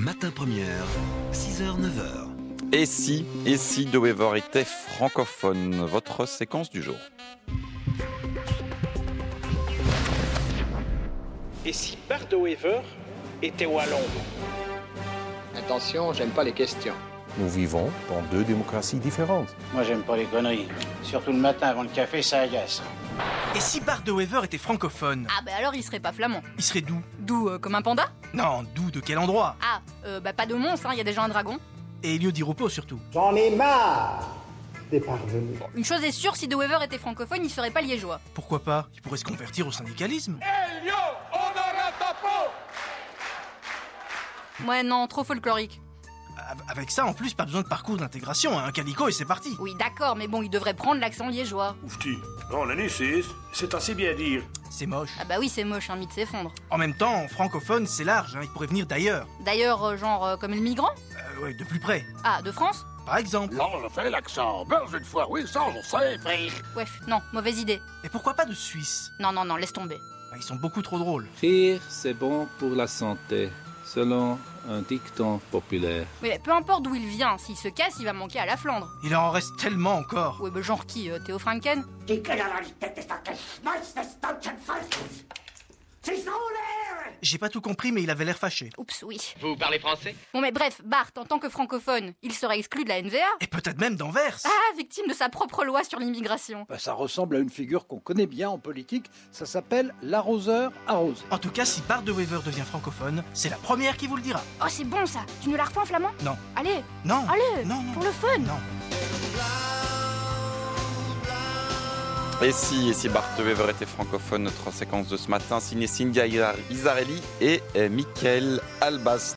Matin Première, 6h-9h. Et si De Wever était francophone? Votre séquence du jour. Et si Bart de Wever était wallon? Attention, j'aime pas les questions. Nous vivons dans deux démocraties différentes. Moi, j'aime pas les conneries. Surtout le matin avant le café, ça agace. Et si Bart de Wever était francophone? Ah bah alors il serait pas flamand. Il serait d'où? D'où comme un panda? Non, d'où? De quel endroit? Ah, bah pas de monstre, il y a déjà un dragon. Et Elio Di Rupo surtout. J'en ai marre des parvenus. Une chose est sûre, si De Wever était francophone, il serait pas liégeois. Pourquoi pas? Il pourrait se convertir au syndicalisme. Elio, on aura ta peau! Ouais non, trop folklorique. Avec ça, en plus, pas besoin de parcours d'intégration, un calico et c'est parti. Oui d'accord, mais bon, il devrait prendre l'accent liégeois. Oufti, on l'année 6, c'est assez bien dire. C'est moche. Ah bah oui, c'est moche, un mythe s'effondre. En même temps, francophone, c'est large, il pourrait venir d'ailleurs. D'ailleurs, genre comme le migrant? Ouais, de plus près. Ah, de France? Par exemple. Non, je fais l'accent belge une fois, oui, ça, je sais, frère. Ouais, non, mauvaise idée. Et pourquoi pas de Suisse? Non, laisse tomber. Ils sont beaucoup trop drôles. Rire, c'est bon pour la santé, selon un dicton populaire. Mais peu importe d'où il vient, s'il se casse, il va manquer à la Flandre. Il en reste tellement encore. Ouais, bah genre qui? Théo Franken? J'ai pas tout compris, mais il avait l'air fâché. Oups, oui. Vous parlez français? Bon mais bref, Bart, en tant que francophone, il serait exclu de la NVA? Et peut-être même d'Anvers. Ah, victime de sa propre loi sur l'immigration. Ça ressemble à une figure qu'on connaît bien en politique. Ça s'appelle l'arroseur arrose. En tout cas, si Bart de Wever devient francophone, c'est la première qui vous le dira. Oh, c'est bon ça. Tu nous la refais en flamand? Non. Allez, Non. allez, Non. pour le fun. Non. Et si Bart de Wever était francophone? Notre séquence de ce matin, signée Cynthia Isarelli et Mickaël Albas.